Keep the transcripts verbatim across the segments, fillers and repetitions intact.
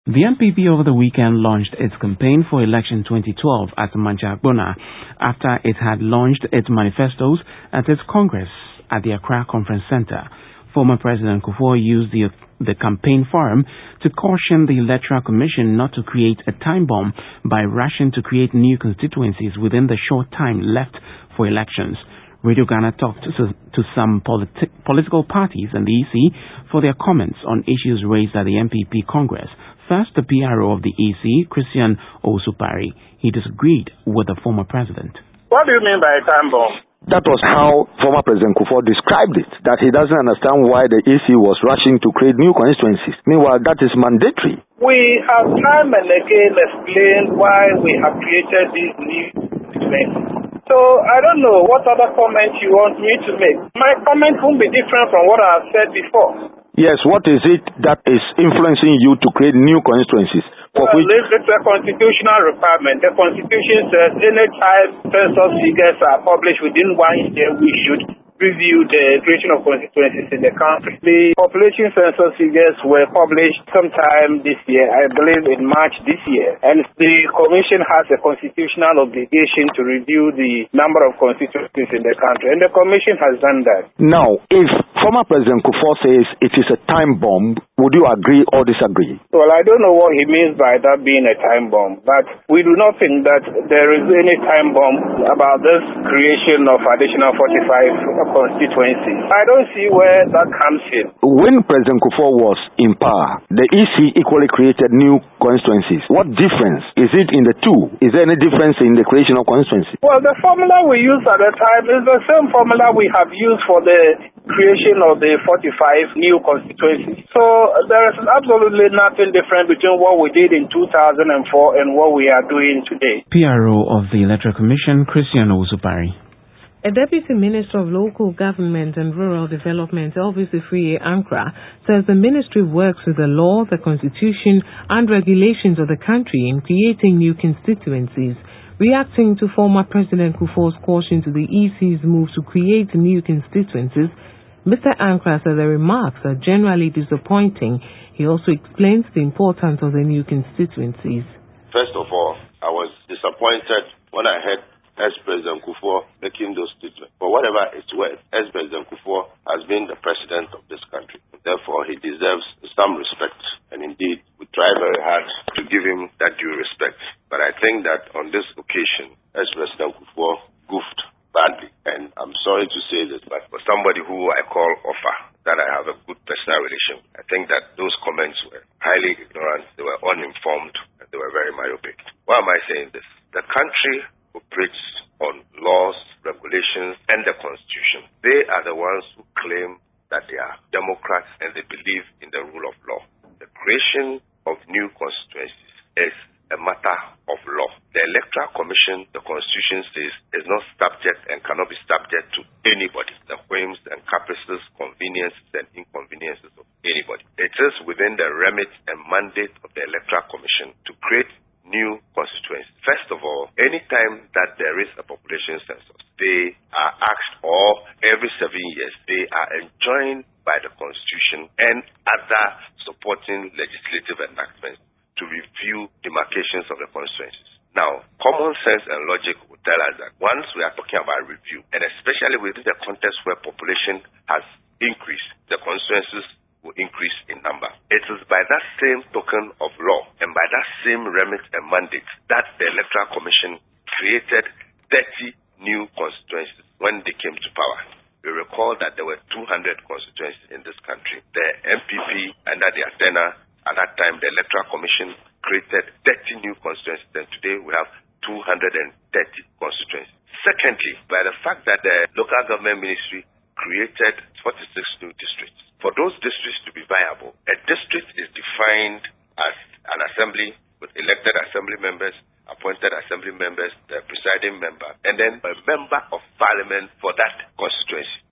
The M P P over the weekend launched its campaign for election twenty twelve at Manchagbona after it had launched its manifestos at its Congress at the Accra Conference Center. Former President Kufuor used the, the campaign forum to caution the Electoral Commission not to create a time bomb by rushing to create new constituencies within the short time left for elections. Radio Ghana talked to, to some politi- political parties and the E C for their comments on issues raised at the M P P Congress. First, the P R O of the E C, Christian Owusu-Parry. He disagreed with the former president. What do you mean by a time bomb? That was how former President Kufuor described it, that he doesn't understand why the E C was rushing to create new constituencies. Meanwhile, that is mandatory. We have time and again explained why we have created these new constituencies. So I don't know what other comment you want me to make. My comment won't be different from what I have said before. Yes, what is it that is influencing you to create new constituencies? For well, which... It's a constitutional requirement. The Constitution says any time census figures are published within one year, we should review the creation of constituencies in the country. The population census figures were published sometime this year, I believe in March this year, and the Commission has a constitutional obligation to review the number of constituencies in the country, and the Commission has done that. Now, if former President Kufuor says it is a time bomb, would you agree or disagree? Well, I don't know what he means by that being a time bomb, but we do not think that there is any time bomb about this creation of additional forty-five constituencies. I don't see where that comes in. When President Kufuor was in power, the E C equally created new constituencies. What difference is it in the two? Is there any difference in the creation of constituencies? Well, the formula we used at the time is the same formula we have used for the creation of the forty-five new constituencies. So there is absolutely nothing different between what we did in two thousand four and what we are doing today. P R O of the Electoral Commission, Christian Owusu-Parry. A Deputy Minister of Local Government and Rural Development, Elvis Afriyie-Ankrah, says the ministry works with the law, the constitution and regulations of the country in creating new constituencies. Reacting to former President Kufuor's caution to the E C's move to create new constituencies, Mister Ankrah said the remarks are generally disappointing. He also explains the importance of the new constituencies. First of all, I was disappointed when I heard ex-President Kufuor making those statements. For whatever it's worth, ex-President Kufuor has been the president of this country. Therefore, he deserves some respect. And indeed, we try very hard to give him that due respect. But I think that on this occasion, ex-President Kufuor goofed badly. And I'm sorry to say this, but for somebody who I call Offa, that I have a good personal relation, I think that those comments were highly ignorant, they were uninformed, and they were very myopic. Why am I saying this? The country operates on laws, regulations, and the Constitution. They are the ones who claim that they are democrats and they believe in the rule of law. The creation of new constituencies is a matter of law. The Electoral Commission, the Constitution says, is not subject and cannot be subject to anybody, the whims and caprices, conveniences and inconveniences of anybody. It is within the remit and mandate of the Electoral Commission to create new constituencies. First of all, anytime that there is a population census, they are asked, or every seven years, they are enjoined by the Constitution and other supporting legislative enactments to review demarcations of the constituencies. Now, common sense and logic will tell us that once we are talking about review, and especially within the context where population has increased, the constituencies will increase in number. It is by that same token of law and by that same remit and mandate that the Electoral Commission created thirty new constituencies when they came to power. We recall that there were two hundred constituencies in this country. The M P P under their tenure at that time, the Electoral Commission created thirty new constituencies, and today we have two hundred thirty constituencies. Secondly, by the fact that the local government ministry created forty-six new districts. For those districts to be viable, a district is defined as an assembly with elected assembly members, appointed assembly members, the presiding member, and then a member of parliament for that constituency.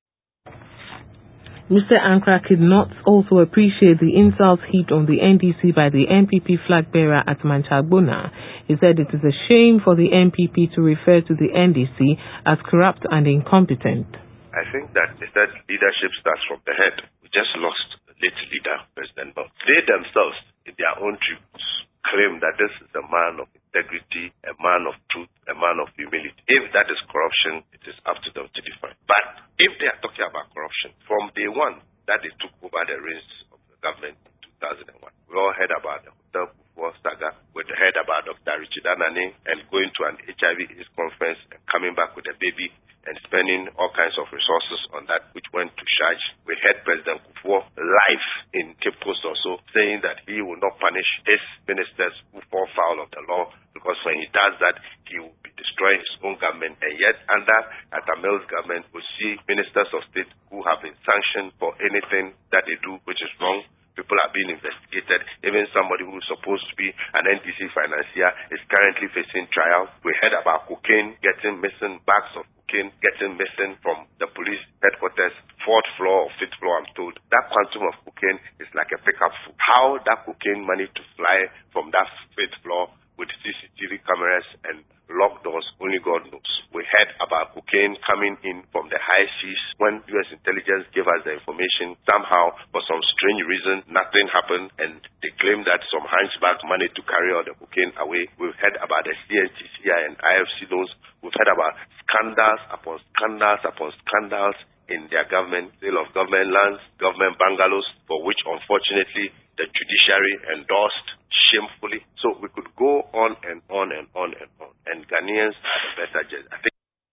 Mister Ankrah could not also appreciate the insults heaped on the N D C by the M P P flag bearer at Manchagbona. He said it is a shame for the M P P to refer to the N D C as corrupt and incompetent. I think that they said leadership starts from the head. We just lost the late leader, President Bell. They themselves, in their own tributes, claim that this is a man of integrity, a man of truth, a man of humility. If that is corruption, it is up to them to define. But if they are talking about corruption, from day one that they took over the reins of the government in two thousand one, we all heard about the Hotel Kufuor saga. We heard about Doctor Richard Anane and going to an H I V AIDS conference and coming back with a baby and spending all kinds of resources on that, which went to charge. We heard President Kufuor live in Cape Coast also saying that he will not punish his ministers who fall foul of the law, because when he does that, he will be destroying his own government. And yet, under Atta Mills' government, we see ministers of state who have been sanctioned for anything that they do which is wrong. People are being investigated. Even somebody who is supposed to be an N D C financier is currently facing trial. We heard about cocaine getting missing, bags of cocaine getting missing from the police headquarters, fourth floor or fifth floor, I'm told. That quantum of cocaine is like a pickup food. How that cocaine managed to fly from that fifth floor with C C T V cameras and locked doors, only God knows. We heard about cocaine coming in from the high seas. When U S intelligence gave us the information, somehow, for some strange reason, nothing happened, and they claimed that some hunchback managed to carry all the cocaine away. We've heard about the C N T C I and I F C loans. We've heard about scandals upon scandals upon scandals in their government, sale of government lands, government bungalows, for which, unfortunately, the judiciary endorsed shamefully. So we could go on and on and on and on. And Ghanaians are the better judges. I think.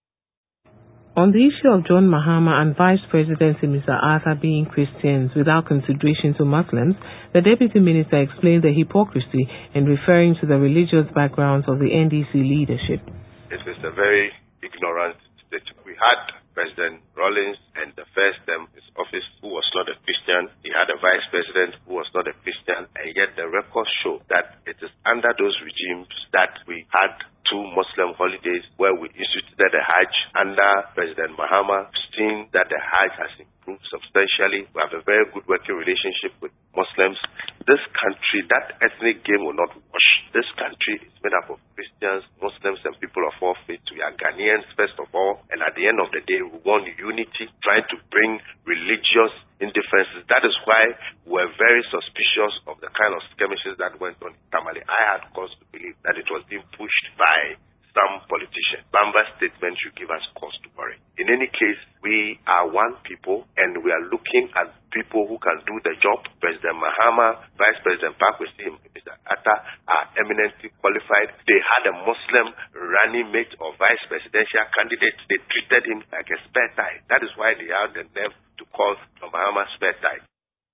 On the issue of John Mahama and Vice Presidency Mister Arthur being Christians without consideration to Muslims, the Deputy Minister explained the hypocrisy in referring to the religious backgrounds of the N D C leadership. It is a very ignorant state. We had President Rawlings and the first term in his office who was not a Christian. He had a vice president who was not a Christian, and yet the records show that it is under those regimes that we had two Muslim holidays where we instituted the Hajj. Under President Mahama, seeing that the Hajj has improved substantially. We have a very good working relationship with Muslims. This country, that ethnic game will not wash. This country is made up of Christians, Muslims, and people of all faiths. We are Ghanaians, first of all, and at the end of the day, we want unity, trying to bring religious indifferences. That is why we're very suspicious of the kind of skirmishes that went on in Tamale. I had cause to believe that it was being pushed by some politician. Bamba's statement should give us cause to worry. In any case, we are one people, and we are looking at people who can do the job. President Mahama, Vice President Pakwesi, Mister Atta are eminently qualified. They had a Muslim running mate or vice presidential candidate. They treated him like a spare tire. That is why they had the nerve to call Mahama spare tire.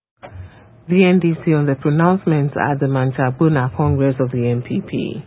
The N D C on the pronouncements at the Manchagbona Congress of the N P P.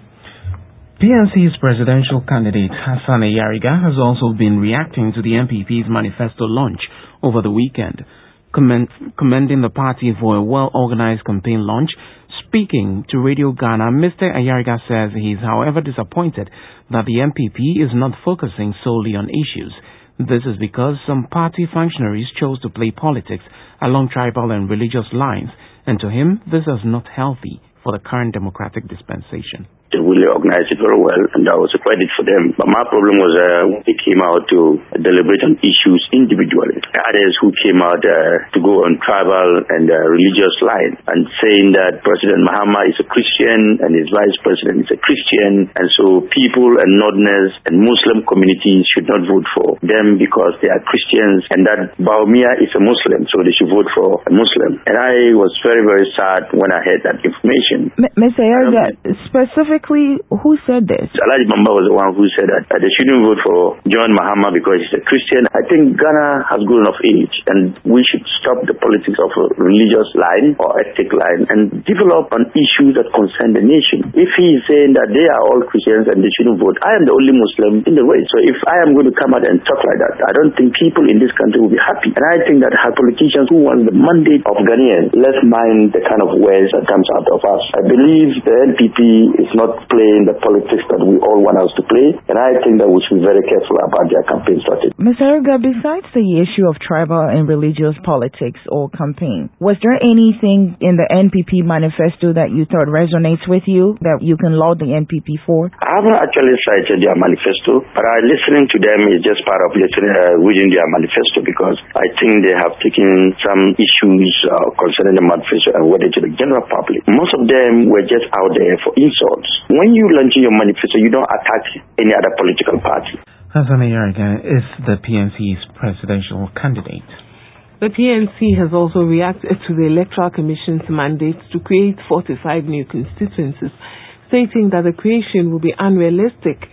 P N C's presidential candidate Hassan Ayariga has also been reacting to the N P P's manifesto launch over the weekend, commend, commending the party for a well-organized campaign launch. Speaking to Radio Ghana, Mister Ayariga says he is, however, disappointed that the N P P is not focusing solely on issues. This is because some party functionaries chose to play politics along tribal and religious lines, and to him, this is not healthy for the current democratic dispensation. They really organized it very well, and that was a credit for them. But my problem was uh, when they came out to deliberate on issues individually. Others who came out uh, to go on tribal and uh, religious line, and saying that President Mahama is a Christian and his vice president is a Christian, and so people and Northerners and Muslim communities should not vote for them because they are Christians, and that Bawumia is a Muslim, so they should vote for a Muslim. And I was very, very sad when I heard that information. M- Mister Ayariga, um, specific who said this? Alhaji Bamba was the one who said that uh, they shouldn't vote for John Mahama because he's a Christian. I think Ghana has grown of age, and we should stop the politics of a religious line or ethnic line and develop on issues that concern the nation. If he is saying that they are all Christians and they shouldn't vote, I am the only Muslim in the race. So if I am going to come out and talk like that, I don't think people in this country will be happy. And I think that our politicians who want the mandate of Ghanaians, let's mind the kind of words that comes out of us. I believe the N P P is not playing the politics that we all want us to play, and I think that we should be very careful about their campaign strategy. Mister Arega, besides the issue of tribal and religious politics or campaign, was there anything in the N P P manifesto that you thought resonates with you that you can laud the N P P for? I haven't actually cited their manifesto, but I, listening to them is just part of listening, uh, reading their manifesto, because I think they have taken some issues uh, concerning the manifesto and whether to the general public. Most of them were just out there for insults. When you launch your manifesto, you don't attack any other political party. Hassan Arega is the P N C's presidential candidate. The P N C has also reacted to the Electoral Commission's mandate to create forty-five new constituencies, stating that the creation will be unrealistic,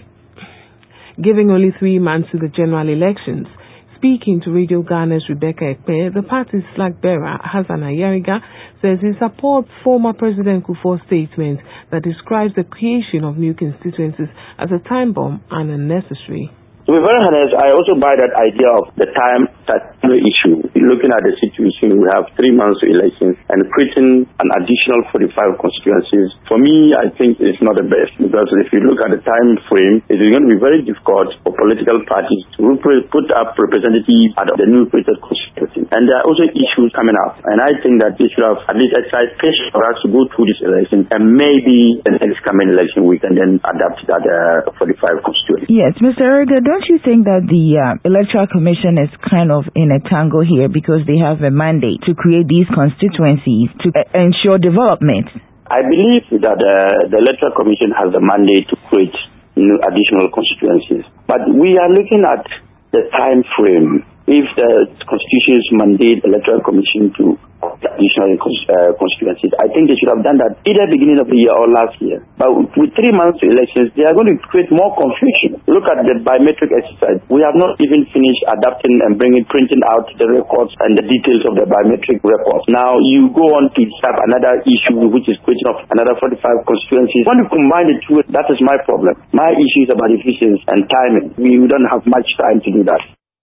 giving only three months to the general elections. Speaking to Radio Ghana's Rebecca Ekpe, the party's flag bearer, Hassan Arega, says he supports former President Kufuor's statement that describes the creation of new constituencies as a time bomb and unnecessary. To be very honest, I also buy that idea of the time that issue. Looking at the situation, we have three months to elections and creating an additional forty-five constituencies. For me, I think it's not the best, because if you look at the time frame, it is going to be very difficult for political parties to put up representatives at the new created constituency. And there are also issues coming up. And I think that they should have at least exercised patience for us to go through this election, and maybe the next coming election we can then adapt that uh, forty-five constituency. Yes, Mister Arega, don't you think that the uh, Electoral Commission is kind of in a tangle here because they have a mandate to create these constituencies to uh, ensure development? I believe that uh, the Electoral Commission has the mandate to create new additional constituencies. But we are looking at the time frame. If the Constitution's mandate Electoral Commission to additional uh, constituencies, I think they should have done that either beginning of the year or last year. But with three months to elections, they are going to create more confusion. Look at the biometric exercise. We have not even finished adapting and bringing, printing out the records and the details of the biometric records. Now you go on to have another issue, which is creation of another forty-five constituencies. When you combine the two, that is my problem. My issue is about efficiency and timing. We don't have much time to do that.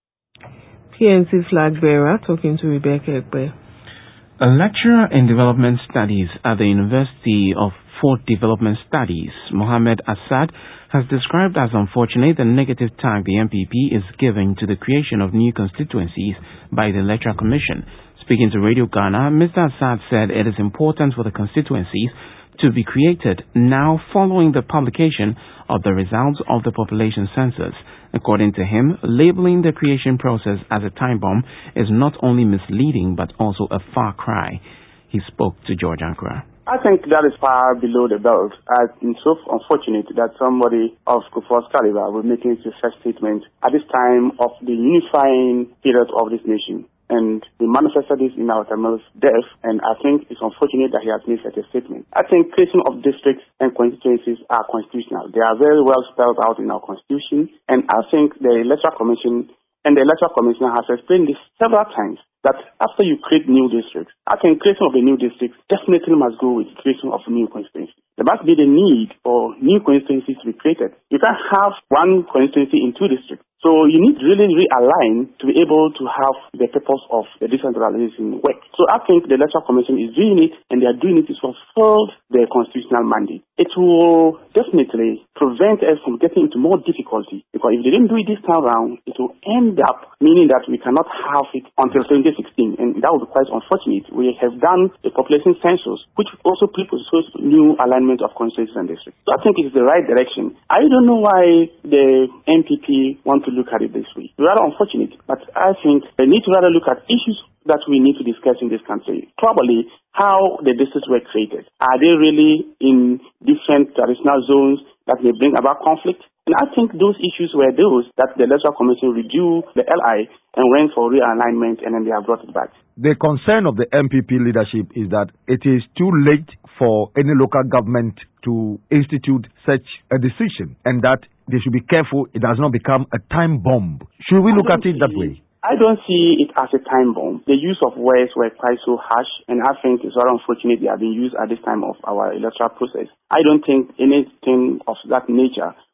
P N C flag bearer talking to Rebecca Ekpe. A lecturer in development studies at the University of Fort Development Studies, Mohammed Assad, has described as unfortunate the negative tag the N P P is giving to the creation of new constituencies by the Electoral Commission. Speaking to Radio Ghana, Mister Assad said it is important for the constituencies to be created now following the publication of the results of the population census. According to him, labeling the creation process as a time bomb is not only misleading but also a far cry. He spoke to George Ankara. I think that is far below the belt. It's so unfortunate that somebody of Kufuor's caliber will make such a statement at this time of the unifying period of this nation. And we manifested this in our Tamil's death, and I think it's unfortunate that he has made such a statement. I think creation of districts and constituencies are constitutional. They are very well spelled out in our constitution, and I think the Electoral Commission and the Electoral Commission has explained this several times, that after you create new districts, I think creation of a new district definitely must go with creation of new constituencies. There must be the need for new constituencies to be created. You can't have one constituency in two districts. So you need to really realign to be able to have the purpose of the decentralization work. So I think the Electoral Commission is doing it, and they are doing it to fulfill their constitutional mandate. It will definitely prevent us from getting into more difficulty, because if they didn't do it this time around, it will end up meaning that we cannot have it until twenty sixteen, and that would be quite unfortunate. We have done a population census, which also proposes new alignment of constituencies and districts. So I think it's the right direction. I don't know why the N P P want to look at it this way. It's rather unfortunate, but I think they need to rather look at issues that we need to discuss in this country. Probably how the districts were created. Are they really in different traditional zones that may bring about conflict? And I think those issues were those that the Electoral Commission reviewed the L I and went for realignment, and then they have brought it back. The concern of the N P P leadership is that it is too late for any local government to institute such a decision, and that they should be careful it does not become a time bomb. Should we look at it that way? I don't see it as a time bomb. The use of words were quite so harsh, and I think it's very unfortunate they have been used at this time of our electoral process. I don't think anything of that nature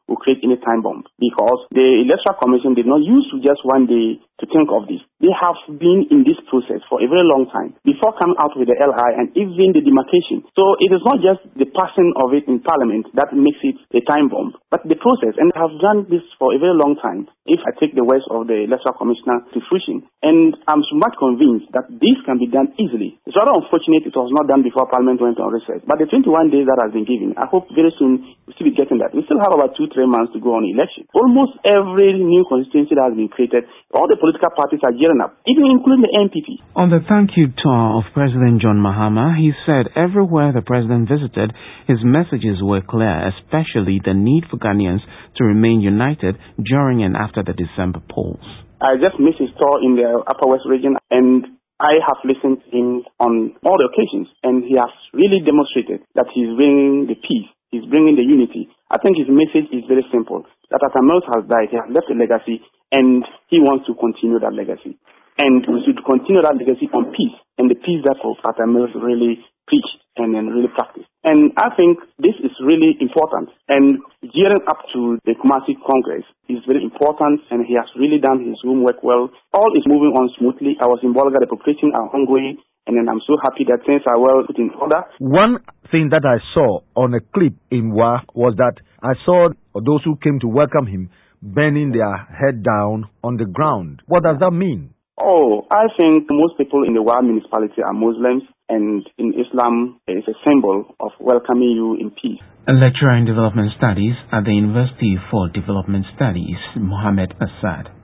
will create any time bomb, because the Electoral Commission did not use just one day to think of this. They have been in this process for a very long time before coming out with the L I and even the demarcation. So it is not just the passing of it in Parliament that makes it a time bomb, but the process. And they have done this for a very long time, if I take the words of the Electoral Commissioner to fruition. And I'm much convinced that this can be done easily. It's rather unfortunate it was not done before Parliament went on recess. But the twenty-one days that has been given, I hope very soon we'll still be getting that. We still have about two, three months to go on election. Almost every new constituency that has been created, all the political parties are gearing up, even including the N P P. On the thank you tour of President John Mahama, he said everywhere the president visited, his messages were clear, especially the need for Ghanaians to remain united during and after the December polls. I just missed his tour in the Upper West region, and I have listened to him on all the occasions, and he has really demonstrated that he's bringing the peace, he's bringing the unity. I think his message is very simple, that Atta Mills has died, he has left a legacy, and he wants to continue that legacy. And we should continue that legacy on peace, and the peace that Atta Mills really preached and then really practiced. And I think this is really important. And gearing up to the Kumasi Congress is very important, and he has really done his homework well. All is moving on smoothly. I was in Bolga, the preparations are ongoing, and then I'm so happy that things are well put in order. One thing that I saw on a clip in Wa was that I saw those who came to welcome him bending their head down on the ground. What does that mean? Oh, I think most people in the Wa municipality are Muslims, and in Islam, it is a symbol of welcoming you in peace. A lecturer in development studies at the University for Development Studies, Mohammed Assad.